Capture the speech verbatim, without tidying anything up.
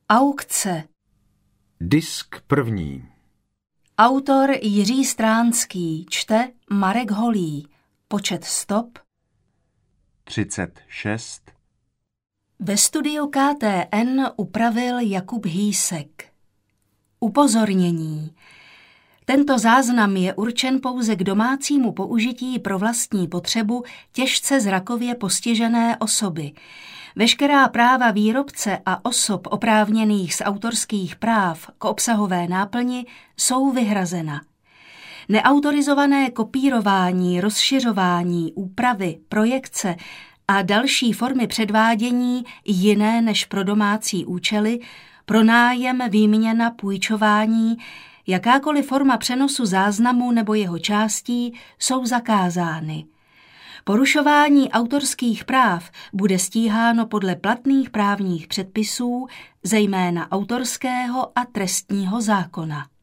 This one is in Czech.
Aukce. Disk první. Autor Jiří Stránský, čte Marek Holý. Počet stop třicet šest. Ve studiu K T N upravil Jakub Hýsek. Upozornění. Tento záznam je určen pouze k domácímu použití pro vlastní potřebu těžce zrakově postižené osoby. Veškerá práva výrobce a osob oprávněných z autorských práv k obsahové náplni jsou vyhrazena. Neautorizované kopírování, rozšiřování, úpravy, projekce a další formy předvádění jiné než pro domácí účely, pronájem, výměna, půjčování, jakákoliv forma přenosu záznamu nebo jeho částí jsou zakázány. Porušování autorských práv bude stíháno podle platných právních předpisů, zejména autorského a trestního zákona.